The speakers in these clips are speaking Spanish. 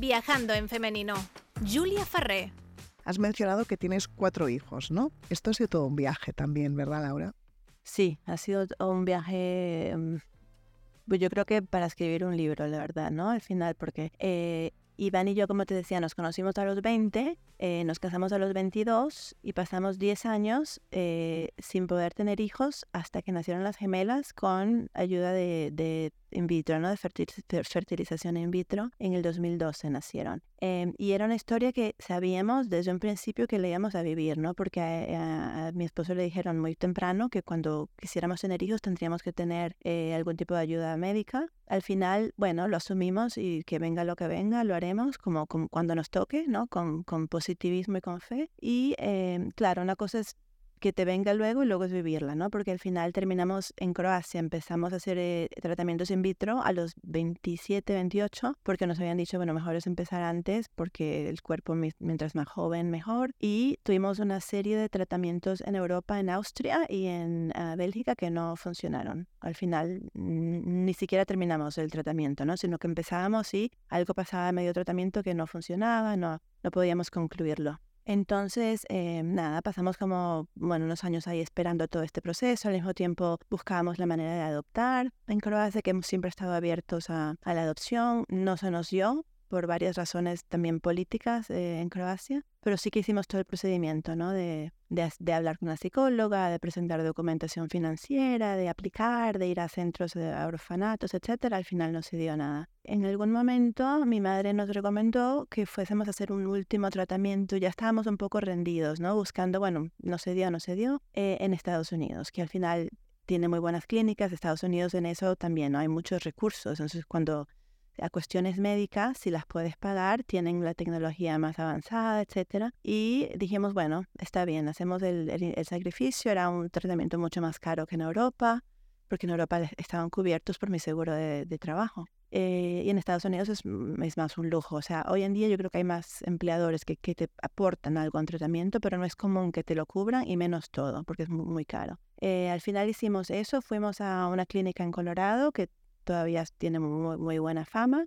Viajando en femenino. Julia Ferrer. Has mencionado que tienes 4 hijos, ¿no? Esto ha sido todo un viaje también, ¿verdad, Laura? Sí, ha sido un viaje, pues yo creo que para escribir un libro, la verdad, ¿no? Al final, porque Iván y yo, como te decía, nos conocimos a los 20, nos casamos a los 22 y pasamos 10 años sin poder tener hijos hasta que nacieron las gemelas con ayuda de in vitro, ¿no? De fertilización in vitro. En el 2012 nacieron. Y era una historia que sabíamos desde un principio que le íbamos a vivir, ¿no? Porque a mi esposo le dijeron muy temprano que cuando quisiéramos tener hijos tendríamos que tener algún tipo de ayuda médica. Al final, bueno, lo asumimos y que venga lo que venga, lo haremos como cuando nos toque, ¿no? Con positivismo y con fe. Y claro, una cosa es que te venga luego y luego es vivirla, ¿no? Porque al final terminamos en Croacia, empezamos a hacer tratamientos in vitro a los 27, 28, porque nos habían dicho, bueno, mejor es empezar antes porque el cuerpo mientras más joven, mejor. Y tuvimos una serie de tratamientos en Europa, en Austria y en Bélgica que no funcionaron. Al final ni siquiera terminamos el tratamiento, ¿no? Sino que empezábamos y algo pasaba en medio tratamiento que no funcionaba, no podíamos concluirlo. Entonces, nada, pasamos como, unos años ahí esperando todo este proceso. Al mismo tiempo buscábamos la manera de adoptar. En Croacia, que hemos siempre estado abiertos a la adopción, no se nos dio por varias razones también políticas en Croacia, pero sí que hicimos todo el procedimiento, ¿no? De hablar con una psicóloga, de presentar documentación financiera, de aplicar, de ir a centros de orfanatos, etcétera. Al final no se dio nada. En algún momento mi madre nos recomendó que fuésemos a hacer un último tratamiento. Ya estábamos un poco rendidos, ¿no? Buscando, no se dio, en Estados Unidos, que al final tiene muy buenas clínicas. Estados Unidos en eso también, ¿no? Hay muchos recursos. Entonces, cuando a cuestiones médicas, si las puedes pagar, tienen la tecnología más avanzada, etcétera. Y dijimos, bueno, está bien, hacemos el sacrificio. Era un tratamiento mucho más caro que en Europa, porque en Europa estaban cubiertos por mi seguro de trabajo. Y en Estados Unidos es más un lujo. O sea, hoy en día yo creo que hay más empleadores que te aportan algo en tratamiento, pero no es común que te lo cubran y menos todo, porque es muy, muy caro. Al final hicimos eso, fuimos a una clínica en Colorado que todavía tiene muy, muy buena fama.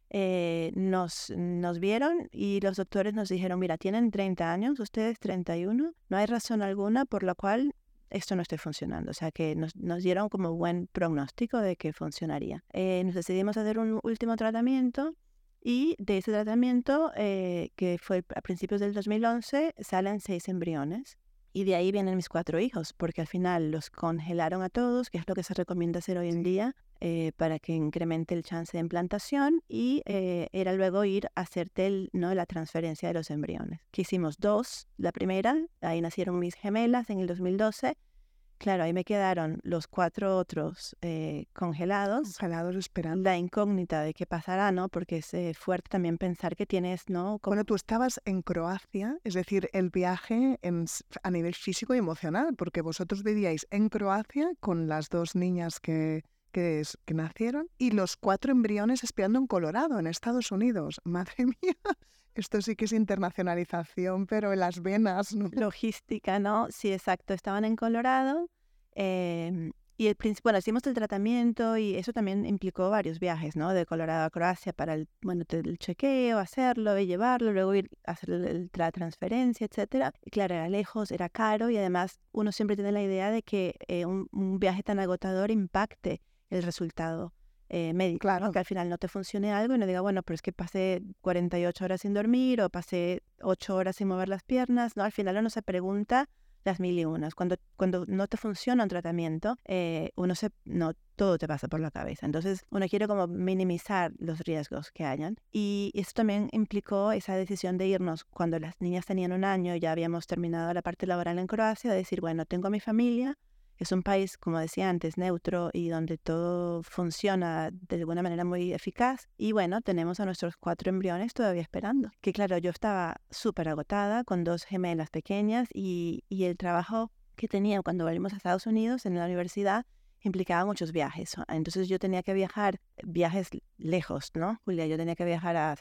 Nos vieron y los doctores nos dijeron, mira, tienen 30 años, ustedes 31, no hay razón alguna por la cual esto no esté funcionando. O sea que nos dieron como buen pronóstico de que funcionaría. Nos decidimos hacer un último tratamiento y de ese tratamiento, que fue a principios del 2011, salen 6 embriones. Y de ahí vienen mis 4 hijos, porque al final los congelaron a todos, que es lo que se recomienda hacer hoy en día, para que incremente el chance de implantación, y era luego ir a hacerte la transferencia de los embriones. Que hicimos 2, la primera, ahí nacieron mis gemelas en el 2012. Claro, ahí me quedaron los 4 otros congelados. Congelados esperando. La incógnita de qué pasará, ¿no? Porque es fuerte también pensar que tienes, ¿no? Bueno, tú estabas en Croacia, es decir, el viaje a nivel físico y emocional, porque vosotros vivíais en Croacia con las 2 niñas que nacieron y los 4 embriones esperando en Colorado, en Estados Unidos. Madre mía, esto sí que es internacionalización, pero en las venas, ¿no? Logística, ¿no? Sí, exacto. Estaban en Colorado. Y hicimos el tratamiento y eso también implicó varios viajes, ¿no? De Colorado a Croacia para el chequeo, hacerlo y llevarlo, luego ir a hacer la transferencia, etcétera. Y claro, era lejos, era caro y además uno siempre tiene la idea de que un viaje tan agotador impacte el resultado médico. Claro. ¿No? Que al final no te funcione algo y no diga, bueno, pero es que pasé 48 horas sin dormir o pasé 8 horas sin mover las piernas, ¿no? Al final uno se pregunta las mil y unas. Cuando no te funciona un tratamiento, todo te pasa por la cabeza. Entonces, uno quiere como minimizar los riesgos que hayan. Y eso también implicó esa decisión de irnos cuando las niñas tenían 1 año, ya habíamos terminado la parte laboral en Croacia, de decir, bueno, tengo a mi familia. Es un país, como decía antes, neutro y donde todo funciona de alguna manera muy eficaz. Y bueno, tenemos a nuestros 4 embriones todavía esperando. Que claro, yo estaba súper agotada con 2 gemelas pequeñas y el trabajo que tenía cuando volvimos a Estados Unidos en la universidad implicaba muchos viajes. Entonces yo tenía que viajes lejos, ¿no, Julia? Yo tenía que viajar a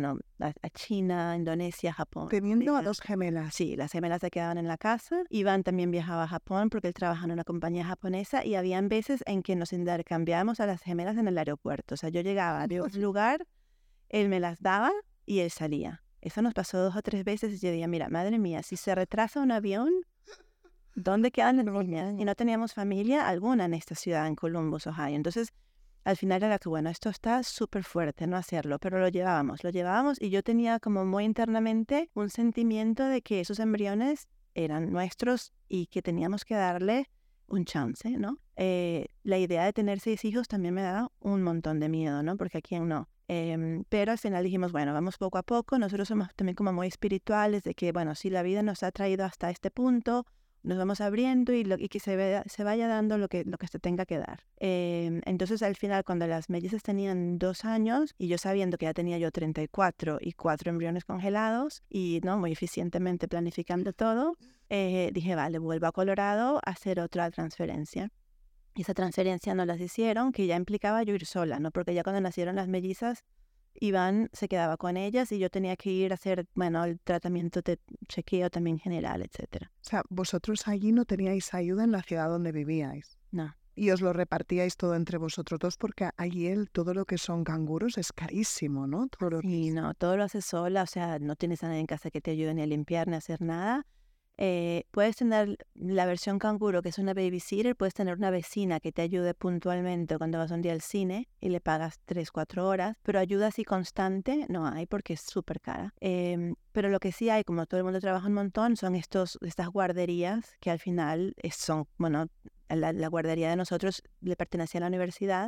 China, Indonesia, Japón. Teniendo a 2 gemelas. Sí, las gemelas se quedaban en la casa. Iván también viajaba a Japón porque él trabaja en una compañía japonesa y habían veces en que nos intercambiábamos a las gemelas en el aeropuerto. O sea, yo llegaba de un lugar, él me las daba y él salía. Eso nos pasó 2 o 3 veces y yo decía, mira, madre mía, si se retrasa un avión, ¿dónde quedan las niñas? Y no teníamos familia alguna en esta ciudad, en Columbus, Ohio. Entonces, al final era que, bueno, esto está súper fuerte, no hacerlo, pero lo llevábamos y yo tenía como muy internamente un sentimiento de que esos embriones eran nuestros y que teníamos que darle un chance, ¿no? La idea de tener 6 hijos también me daba un montón de miedo, ¿no? Porque a quién no. Pero al final dijimos, bueno, vamos poco a poco. Nosotros somos también como muy espirituales de que, bueno, si la vida nos ha traído hasta este punto, nos vamos abriendo y que se vaya dando lo que se tenga que dar. Entonces, al final, cuando las mellizas tenían 2 años y yo sabiendo que ya tenía yo 34 y 4 embriones congelados y no muy eficientemente planificando todo, dije, vale, vuelvo a Colorado a hacer otra transferencia. Y esa transferencia no las hicieron, que ya implicaba yo ir sola, ¿no? Porque ya cuando nacieron las mellizas, Iván se quedaba con ellas y yo tenía que ir a hacer, bueno, el tratamiento de chequeo también general, etcétera. O sea, vosotros allí no teníais ayuda en la ciudad donde vivíais. No. Y os lo repartíais todo entre vosotros dos porque allí todo lo que son canguros es carísimo, ¿no? Sí, no, todo lo haces sola, o sea, no tienes a nadie en casa que te ayude ni a limpiar ni a hacer nada. Puedes tener la versión canguro, que es una babysitter, puedes tener una vecina que te ayude puntualmente cuando vas un día al cine y le pagas 3-4 horas, pero ayuda así constante no hay porque es súper cara. Pero lo que sí hay, como todo el mundo trabaja un montón, son estas guarderías que al final son, bueno, la guardería de nosotros le pertenecía a la universidad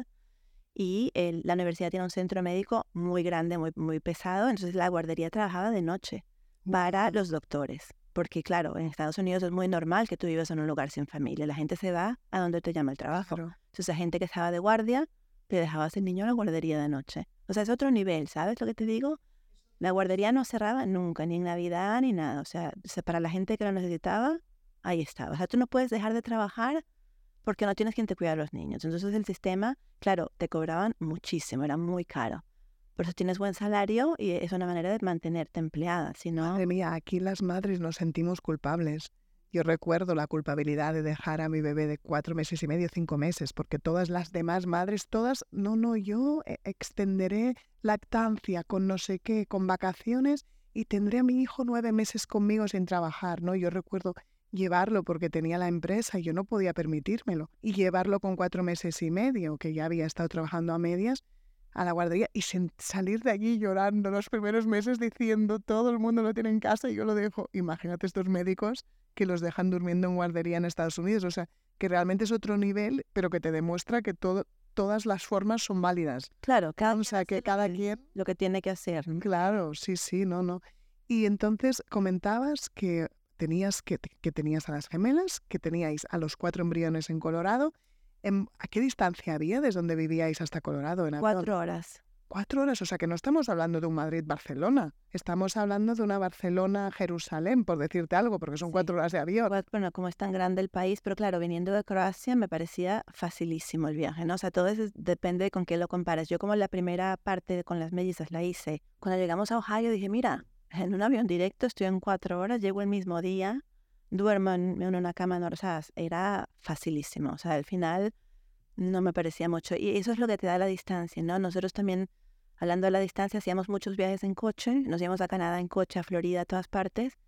y la universidad tiene un centro médico muy grande, muy, muy pesado, entonces la guardería trabajaba de noche para los doctores. Porque claro, en Estados Unidos es muy normal que tú vivas en un lugar sin familia. La gente se va a donde te llama el trabajo. Claro. Entonces la gente que estaba de guardia, te dejabas el niño en la guardería de noche. O sea, es otro nivel, ¿sabes lo que te digo? La guardería no cerraba nunca, ni en Navidad, ni nada. O sea, para la gente que lo necesitaba, ahí estaba. O sea, tú no puedes dejar de trabajar porque no tienes quien te cuida a los niños. Entonces el sistema, claro, te cobraban muchísimo, era muy caro. Por eso tienes buen salario y es una manera de mantenerte empleada. Si no... Madre mía, aquí las madres nos sentimos culpables. Yo recuerdo la culpabilidad de dejar a mi bebé de 4 meses y medio, 5 meses, porque todas las demás madres, todas, yo extenderé lactancia con no sé qué, con vacaciones y tendré a mi hijo 9 meses conmigo sin trabajar, ¿no? Yo recuerdo llevarlo porque tenía la empresa y yo no podía permitírmelo. Y llevarlo con 4 meses y medio, que ya había estado trabajando a medias, a la guardería y salir de allí llorando los primeros meses diciendo todo el mundo lo tiene en casa y yo lo dejo. Imagínate estos médicos que los dejan durmiendo en guardería en Estados Unidos. O sea, que realmente es otro nivel, pero que te demuestra que todas las formas son válidas. Claro, O sea, que cada quien... lo que tiene que hacer, ¿no? Claro, sí, no. Y entonces comentabas que tenías a las gemelas, que teníais a los 4 embriones en Colorado. ¿A qué distancia había desde donde vivíais hasta Colorado? 4 horas. 4 horas, o sea que no estamos hablando de un Madrid-Barcelona, estamos hablando de una Barcelona-Jerusalén, por decirte algo, porque son 4 horas de avión. Bueno, como es tan grande el país, pero claro, viniendo de Croacia me parecía facilísimo el viaje, ¿no? O sea, todo eso depende con qué lo compares. Yo como la primera parte con las mellizas la hice, cuando llegamos a Ohio dije, mira, en un avión directo estoy en 4 horas, llego el mismo día, duermo en una cama, o sea, era facilísimo. O sea, al final no me parecía mucho. Y eso es lo que te da la distancia, ¿no? Nosotros también, hablando de la distancia, hacíamos muchos viajes en coche. Nos íbamos a Canadá en coche, a Florida, a todas partes.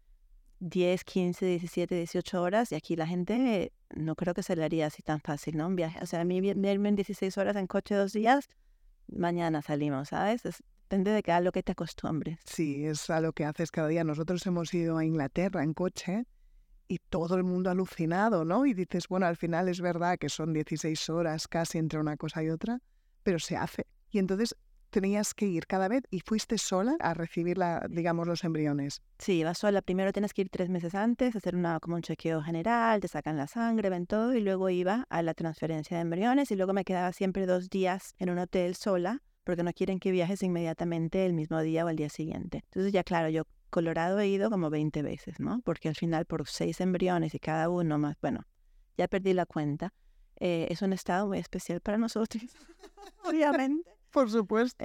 10, 15, 17, 18 horas. Y aquí la gente no creo que se le haría así tan fácil, ¿no? Un viaje. O sea, a mí irme en 16 horas en coche 2 días, mañana salimos, ¿sabes? Depende de a lo que te acostumbres. Sí, es a lo que haces cada día. Nosotros hemos ido a Inglaterra en coche y todo el mundo alucinado, ¿no? Y dices, bueno, al final es verdad que son 16 horas casi entre una cosa y otra, pero se hace. Y entonces tenías que ir cada vez y fuiste sola a recibir, digamos, los embriones. Sí, vas sola. Primero tienes que ir 3 meses antes, hacer como un chequeo general, te sacan la sangre, ven todo, y luego iba a la transferencia de embriones y luego me quedaba siempre 2 días en un hotel sola porque no quieren que viajes inmediatamente el mismo día o el día siguiente. Entonces ya claro, yo Colorado he ido como 20 veces, ¿no? Porque al final por 6 embriones y cada uno más, bueno, ya perdí la cuenta. Es un estado muy especial para nosotros, obviamente. Por supuesto.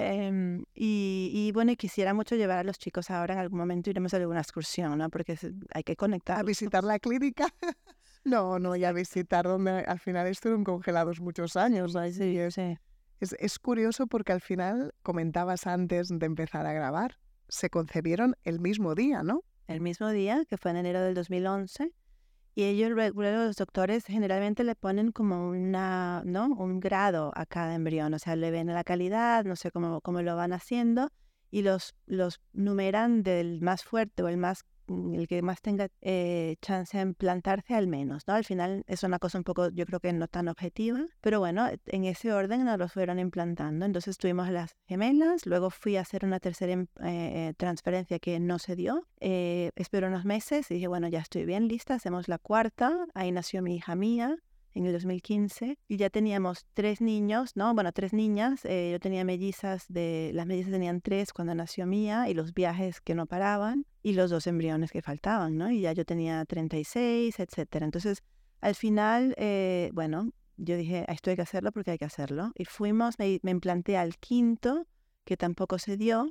Y bueno, y quisiera mucho llevar a los chicos ahora, en algún momento iremos a alguna excursión, ¿no? Porque hay que conectar. ¿A visitar la clínica? No, y a visitar donde al final estuvieron congelados muchos años. Sí. Es curioso porque al final comentabas antes de empezar a grabar se concebieron el mismo día, ¿no? El mismo día, que fue en enero del 2011. Y ellos, luego los doctores, generalmente le ponen como un grado a cada embrión. O sea, le ven la calidad, no sé cómo lo van haciendo, y los numeran del más fuerte o el que más tenga chance de implantarse al menos, ¿no? Al final es una cosa un poco, yo creo que no tan objetiva, pero bueno, en ese orden nos los fueron implantando. Entonces tuvimos las gemelas, luego fui a hacer una tercera transferencia que no se dio. Esperé unos meses y dije, bueno, ya estoy bien lista, hacemos la cuarta. Ahí nació mi hija Mía en el 2015, y ya teníamos 3 niños, ¿no? Bueno, 3 niñas. Yo tenía mellizas, las mellizas tenían 3 cuando nació Mía, y los viajes que no paraban, y los 2 embriones que faltaban, ¿no? Y ya yo tenía 36, etcétera. Entonces, al final, bueno, yo dije, esto hay que hacerlo porque hay que hacerlo. Y me implanté al quinto, que tampoco se dio.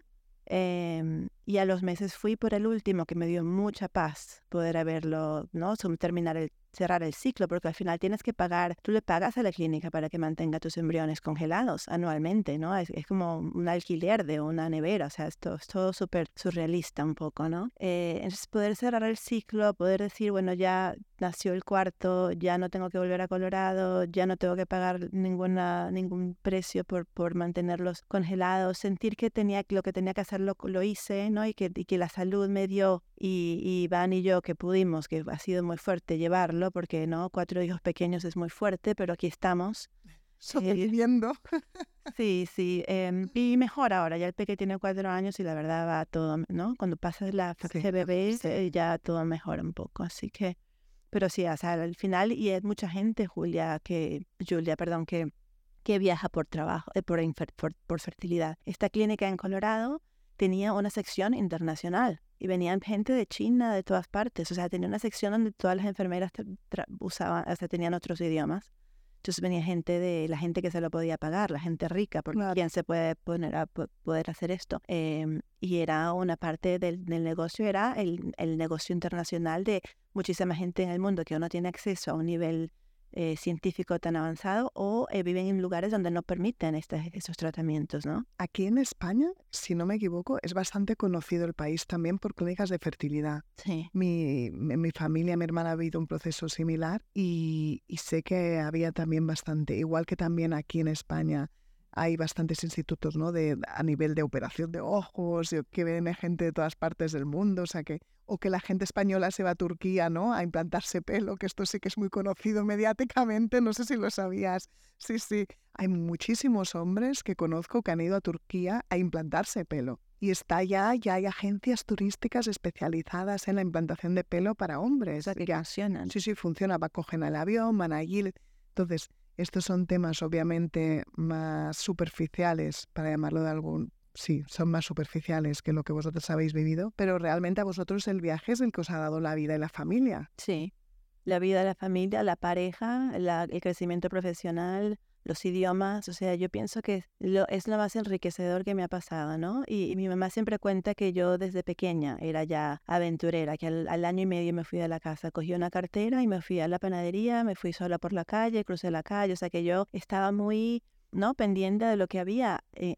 Y a los meses fui por el último, que me dio mucha paz poder haberlo, ¿no? Cerrar el ciclo, porque al final tienes que pagar, tú le pagas a la clínica para que mantenga tus embriones congelados anualmente, ¿no? Es como un alquiler de una nevera, o sea, esto es todo súper surrealista un poco, ¿no? Entonces poder cerrar el ciclo, poder decir, bueno, ya nació el cuarto, ya no tengo que volver a Colorado, ya no tengo que pagar ningún precio por mantenerlos congelados, sentir que lo que tenía que hacer lo hice, ¿no? Y que la salud me dio, y Iván y yo que pudimos, que ha sido muy fuerte llevarlo, porque no 4 hijos pequeños es muy fuerte, pero aquí estamos. Sobreviviendo. Sí, y mejor ahora, ya el peque tiene 4 años y la verdad va todo, ¿no? Cuando pasas la fase de bebé, ya todo mejora un poco, así que, pero sí, o sea, al final, y es mucha gente, Julia, que viaja por trabajo, por fertilidad. Esta clínica en Colorado tenía una sección internacional y venían gente de China, de todas partes. O sea, tenía una sección donde todas las enfermeras usaban, o sea, tenían otros idiomas. Entonces venía la gente que se lo podía pagar, la gente rica, porque ¿quién se puede poner a poder hacer esto? Y era una parte del negocio, era el negocio internacional de muchísima gente en el mundo que no tiene acceso a un nivel científico tan avanzado, o viven en lugares donde no permiten estos tratamientos, ¿no? Aquí en España, si no me equivoco, es bastante conocido el país también por clínicas de fertilidad. Sí. Mi familia, mi hermana ha vivido un proceso similar, y sé que había también bastante, igual que también aquí en España hay bastantes institutos, ¿no? A nivel de operación de ojos, que viene gente de todas partes del mundo, o que la gente española se va a Turquía, ¿no? A implantarse pelo, que esto sí que es muy conocido mediáticamente, no sé si lo sabías. Sí, hay muchísimos hombres que conozco que han ido a Turquía a implantarse pelo. Y ya hay agencias turísticas especializadas en la implantación de pelo para hombres. O sea, que funcionan. Sí, funciona. Cogen el avión, van allí. Entonces, estos son temas obviamente más superficiales, para llamarlo de algún... Sí, son más superficiales que lo que vosotros habéis vivido, pero realmente a vosotros el viaje es el que os ha dado la vida y la familia. Sí, la vida, la familia, la pareja, el crecimiento profesional, los idiomas. O sea, yo pienso que es lo más enriquecedor que me ha pasado, ¿no? Y mi mamá siempre cuenta que yo desde pequeña era ya aventurera, que al año y medio me fui de la casa, cogí una cartera y me fui a la panadería, me fui sola por la calle, crucé la calle, o sea que yo estaba muy, ¿no?, pendiente de lo que había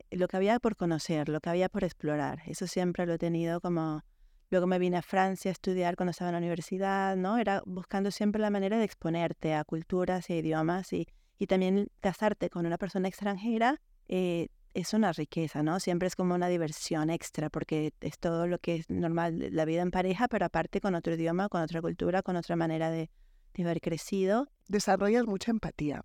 por conocer, lo que había por explorar. Eso siempre lo he tenido como... Luego me vine a Francia a estudiar cuando estaba en la universidad, ¿no? Era buscando siempre la manera de exponerte a culturas e idiomas, y también casarte con una persona extranjera es una riqueza, ¿no? Siempre es como una diversión extra, porque es todo lo que es normal, la vida en pareja, pero aparte con otro idioma, con otra cultura, con otra manera de haber crecido. Desarrollas mucha empatía.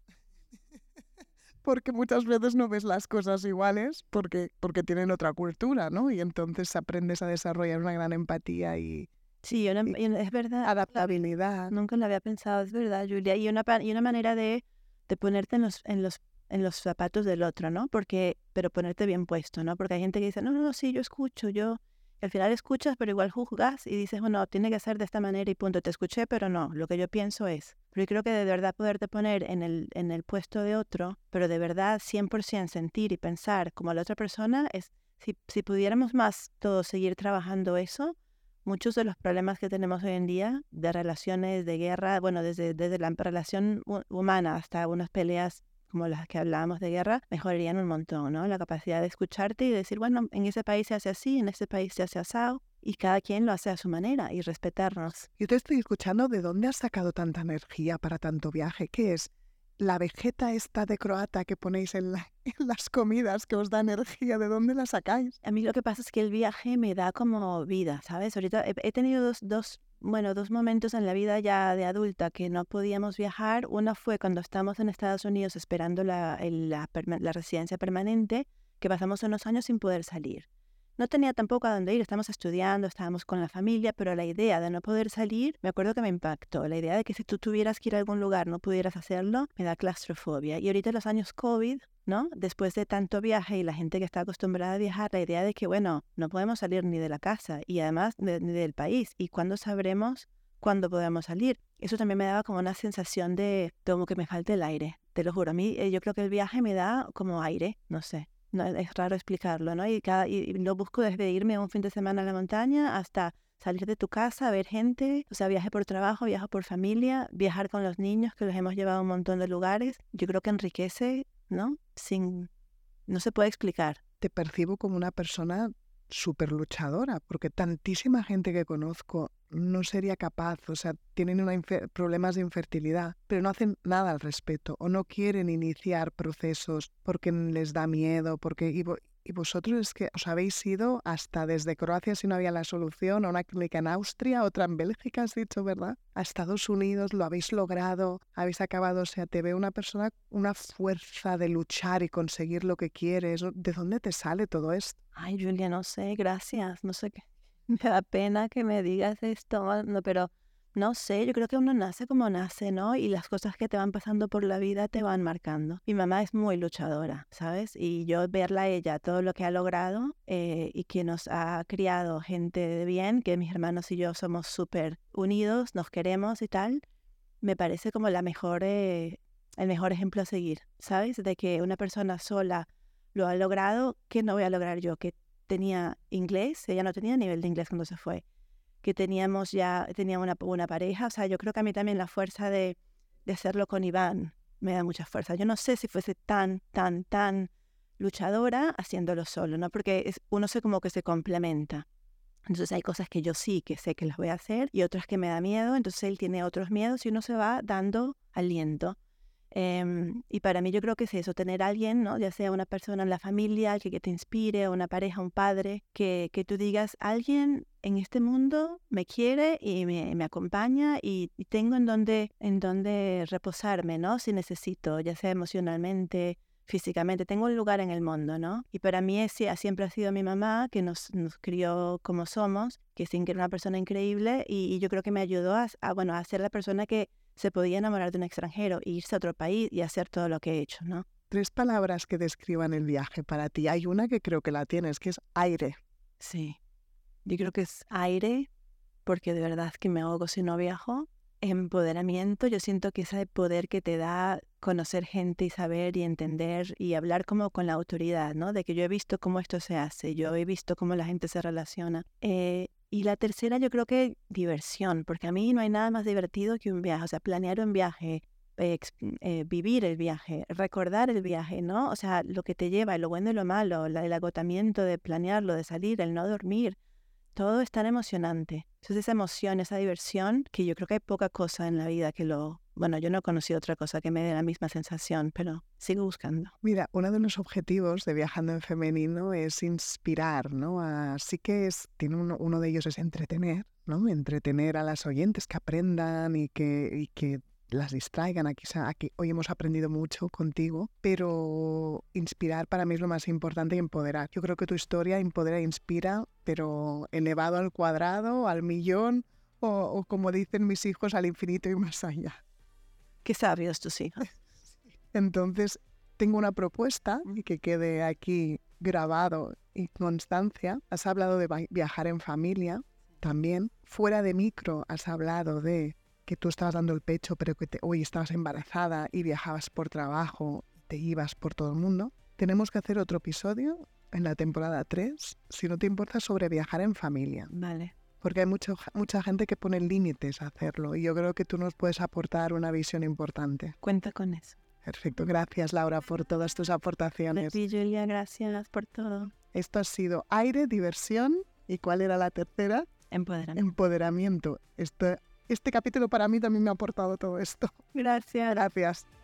Porque muchas veces no ves las cosas iguales porque tienen otra cultura, ¿no? Y entonces aprendes a desarrollar una gran empatía y... Sí, es verdad. Adaptabilidad. Nunca lo había pensado, es verdad, Julia. Y una manera de ponerte en los zapatos del otro, ¿no? Pero ponerte bien puesto, ¿no? Porque hay gente que dice, no, sí, yo escucho, y al final escuchas, pero igual juzgas y dices, bueno, tiene que ser de esta manera y punto. Te escuché, pero no, lo que yo pienso es... Pero yo creo que de verdad poderte poner en el puesto de otro, pero de verdad 100% sentir y pensar como la otra persona, si pudiéramos más todos seguir trabajando eso, muchos de los problemas que tenemos hoy en día, de relaciones, de guerra, bueno, desde la relación humana hasta unas peleas como las que hablábamos de guerra, mejorarían un montón, ¿no? La capacidad de escucharte y decir, bueno, en ese país se hace así, en ese país se hace asado, y cada quien lo hace a su manera y respetarnos. Yo te estoy escuchando. ¿De dónde has sacado tanta energía para tanto viaje? ¿Qué es? La vegeta esta de croata que ponéis en las comidas que os da energía, ¿de dónde la sacáis? A mí lo que pasa es que el viaje me da como vida, ¿sabes? Ahorita he tenido dos momentos en la vida ya de adulta que no podíamos viajar. Uno fue cuando estábamos en Estados Unidos esperando la residencia permanente, que pasamos unos años sin poder salir. No tenía tampoco a dónde ir, estábamos estudiando, estábamos con la familia, pero la idea de no poder salir, me acuerdo que me impactó. La idea de que si tú tuvieras que ir a algún lugar no pudieras hacerlo, me da claustrofobia. Y ahorita en los años COVID, ¿no? Después de tanto viaje y la gente que está acostumbrada a viajar, la idea de que, bueno, no podemos salir ni de la casa y además ni del país. ¿Y cuándo sabremos cuándo podemos salir? Eso también me daba como una sensación de como que me falta el aire, te lo juro. A mí yo creo que el viaje me da como aire, no sé. No, es raro explicarlo, ¿no? Y lo busco desde irme un fin de semana a la montaña hasta salir de tu casa, ver gente, o sea, viaje por trabajo, viaje por familia, viajar con los niños, que los hemos llevado a un montón de lugares. Yo creo que enriquece, ¿no? No se puede explicar. Te percibo como una persona súper luchadora, porque tantísima gente que conozco no sería capaz, o sea, tienen problemas de infertilidad, pero no hacen nada al respecto, o no quieren iniciar procesos porque les da miedo, y vosotros es que os habéis ido hasta desde Croacia, si no había la solución, a una clínica en Austria, otra en Bélgica, has dicho, ¿verdad? A Estados Unidos, lo habéis logrado, habéis acabado, o sea, te veo una persona, una fuerza de luchar y conseguir lo que quieres. ¿De dónde te sale todo esto? Ay, Julia, no sé, gracias, no sé qué. Me da pena que me digas esto, no, pero no sé, yo creo que uno nace como nace, ¿no? Y las cosas que te van pasando por la vida te van marcando. Mi mamá es muy luchadora, ¿sabes? Y yo verla a ella, todo lo que ha logrado y que nos ha criado gente de bien, que mis hermanos y yo somos súper unidos, nos queremos y tal, me parece como el mejor ejemplo a seguir, ¿sabes? De que una persona sola lo ha logrado, ¿qué no voy a lograr yo? Que tenía inglés, ella no tenía nivel de inglés cuando se fue, que tenía una pareja, o sea, yo creo que a mí también la fuerza de hacerlo con Iván me da mucha fuerza. Yo no sé si fuese tan luchadora haciéndolo solo, ¿no? Porque uno se como que se complementa. Entonces hay cosas que yo sí que sé que las voy a hacer y otras que me da miedo, entonces él tiene otros miedos y uno se va dando aliento. Y para mí yo creo que es eso, tener a alguien, ¿no? Ya sea una persona en la familia que te inspire, una pareja, un padre, que tú digas, alguien en este mundo me quiere y me acompaña y tengo en donde reposarme, ¿no? Si necesito, ya sea emocionalmente, físicamente, tengo un lugar en el mundo, ¿no? Y para mí siempre ha sido mi mamá, que nos crió como somos, que sin que era una persona increíble y yo creo que me ayudó a ser la persona que se podía enamorar de un extranjero e irse a otro país y hacer todo lo que he hecho, ¿no? 3 palabras que describan el viaje para ti. Hay una que creo que la tienes, que es aire. Sí, yo creo que es aire, porque de verdad que me ahogo si no viajo. Empoderamiento, yo siento que ese poder que te da conocer gente y saber y entender y hablar como con la autoridad, ¿no? De que yo he visto cómo esto se hace, yo he visto cómo la gente se relaciona. Y la tercera yo creo que diversión, porque a mí no hay nada más divertido que un viaje, o sea, planear un viaje, vivir el viaje, recordar el viaje, ¿no? O sea, lo que te lleva, lo bueno y lo malo, el agotamiento de planearlo, de salir, el no dormir, todo es tan emocionante. Entonces esa emoción, esa diversión, que yo creo que hay poca cosa en la vida que bueno, yo no he conocido otra cosa que me dé la misma sensación, pero sigo buscando. Mira, uno de los objetivos de Viajando en Femenino es inspirar, ¿no? Así que tiene uno de ellos es entretener, ¿no? Entretener a las oyentes, que aprendan y que las distraigan. Aquí hoy hemos aprendido mucho contigo, pero inspirar para mí es lo más importante y empoderar. Yo creo que tu historia empodera e inspira, pero elevado al cuadrado, al millón o como dicen mis hijos, al infinito y más allá. Qué sabios tus hijos. Entonces, tengo una propuesta y que quede aquí grabado y constancia. Has hablado de viajar en familia también. Fuera de micro has hablado de que tú estabas dando el pecho, pero que hoy estabas embarazada y viajabas por trabajo, te ibas por todo el mundo. Tenemos que hacer otro episodio en la temporada 3, si no te importa, sobre viajar en familia. Vale. Porque hay mucha gente que pone límites a hacerlo y yo creo que tú nos puedes aportar una visión importante. Cuenta con eso. Perfecto, gracias Laura por todas tus A aportaciones. ti, Julia, gracias por todo. Esto ha sido aire, diversión y ¿cuál era la tercera? Empoderamiento. Empoderamiento. Este capítulo para mí también me ha aportado todo esto. Gracias. Gracias.